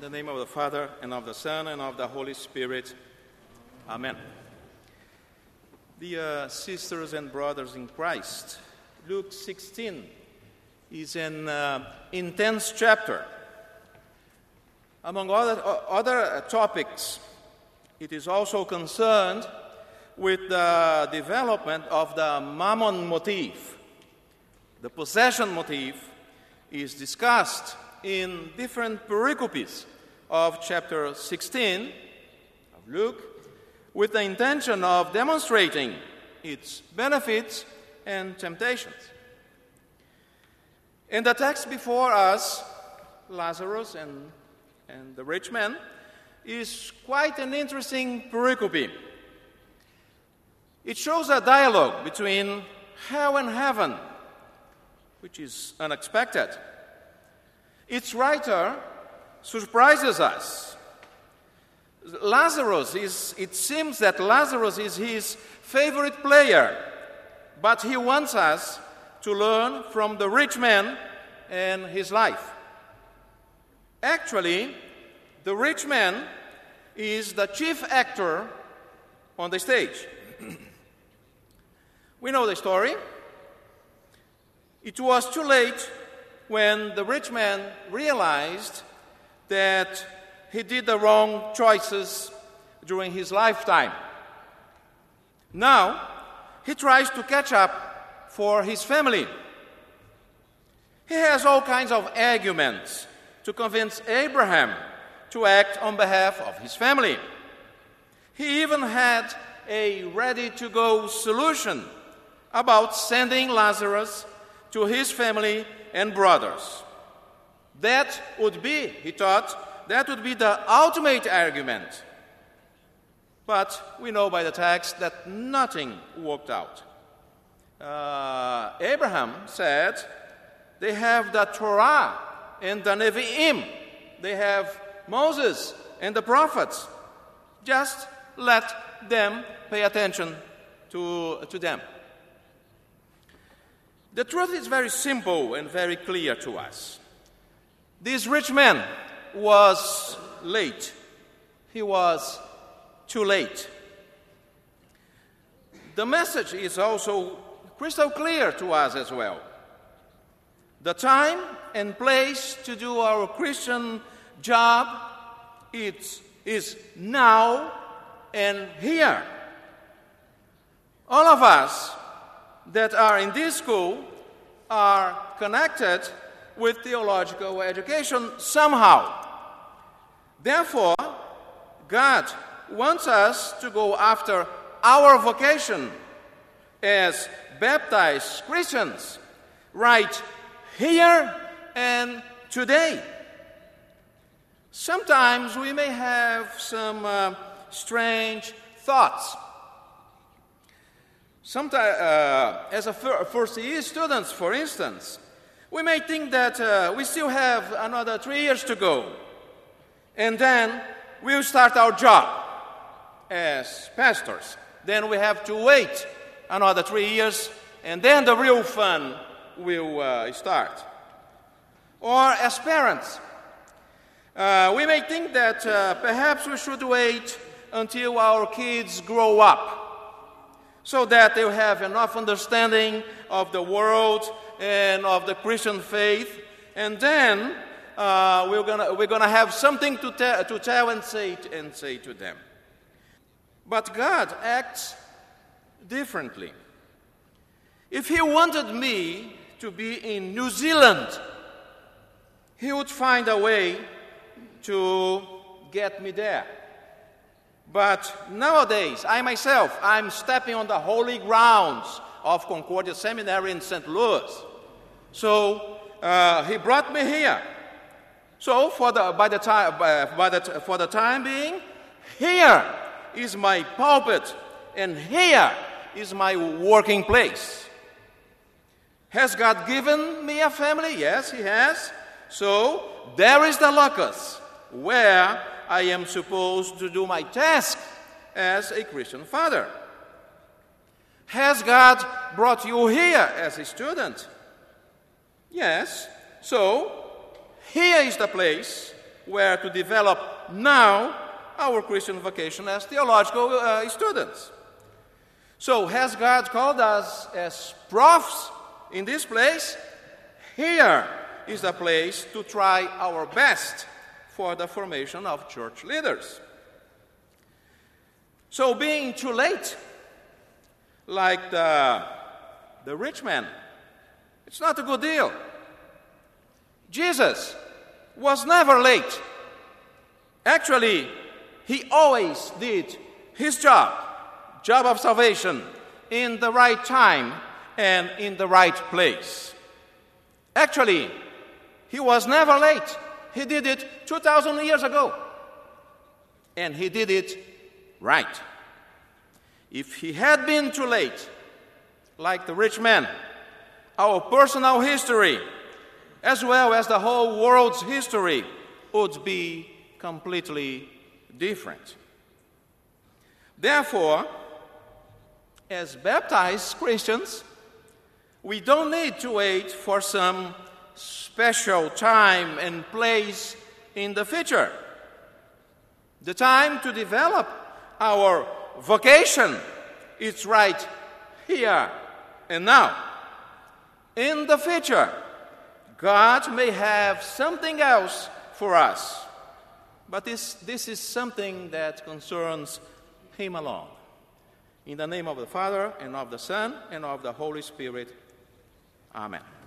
the name of the Father, and of the Son, and of the Holy Spirit. Amen. Dear sisters and brothers in Christ, Luke 16 is an intense chapter. Among other topics, it is also concerned with the development of the mammon motif. The possession motif is discussed in different pericopes of chapter 16 of Luke, with the intention of demonstrating its benefits and temptations. In the text before us, Lazarus and the rich man is quite an interesting pericope. It shows a dialogue between hell and heaven, which is unexpected. Its writer surprises us. It seems that Lazarus is his favorite player, but he wants us to learn from the rich man and his life. Actually, the rich man is the chief actor on the stage. We know the story. It was too late when the rich man realized that he did the wrong choices during his lifetime. Now, he tries to catch up for his family. He has all kinds of arguments to convince Abraham to act on behalf of his family. He even had a ready-to-go solution about sending Lazarus to his family and brothers. That would be, he thought, the ultimate argument. But we know by the text that nothing worked out. Abraham said, they have the Torah and the Nevi'im. They have Moses and the prophets. Just let them pay attention to them. The truth is very simple and very clear to us. This rich man was late. He was too late. The message is also crystal clear to us as well. The time and place to do our Christian job is now and here. All of us that are in this school are connected with theological education somehow. Therefore, God wants us to go after our vocation as baptized Christians right here and today. Sometimes we may have some strange thoughts. Sometimes, as a first-year students, for instance, we may think that we still have another 3 years to go, and then we'll start our job as pastors. Then we have to wait another 3 years, and then the real fun will start. Or as parents, we may think that perhaps we should wait until our kids grow up, so that they'll have enough understanding of the world and of the Christian faith, and then we're gonna have something to tell and say to them. But God acts differently. If He wanted me to be in New Zealand, He would find a way to get me there. But nowadays, I'm stepping on the holy grounds of Concordia Seminary in St. Louis. So He brought me here. So for the time being, here is my pulpit, and here is my working place. Has God given me a family? Yes, He has. So there is the locus where I am supposed to do my task as a Christian father. Has God brought you here as a student? Yes. So, here is the place where to develop now our Christian vocation as theological students. So, has God called us as profs in this place? Here is the place to try our best for the formation of church leaders. So, being too late, like the rich man, it's not a good deal. Jesus was never late. Actually, he always did his job of salvation, in the right time and in the right place. Actually, he was never late. He did it 2,000 years ago. And he did it right. If he had been too late, like the rich man, our personal history, as well as the whole world's history, would be completely different. Therefore, as baptized Christians, we don't need to wait for some special time and place in the future. The time to develop our vocation is right here and now. In the future, God may have something else for us, but this is something that concerns Him alone. In the name of the Father, and of the Son, and of the Holy Spirit. Amen.